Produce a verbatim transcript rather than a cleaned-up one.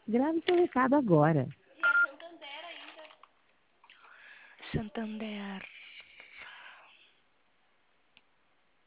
Grave seu recado agora. E é Santander ainda. Santander.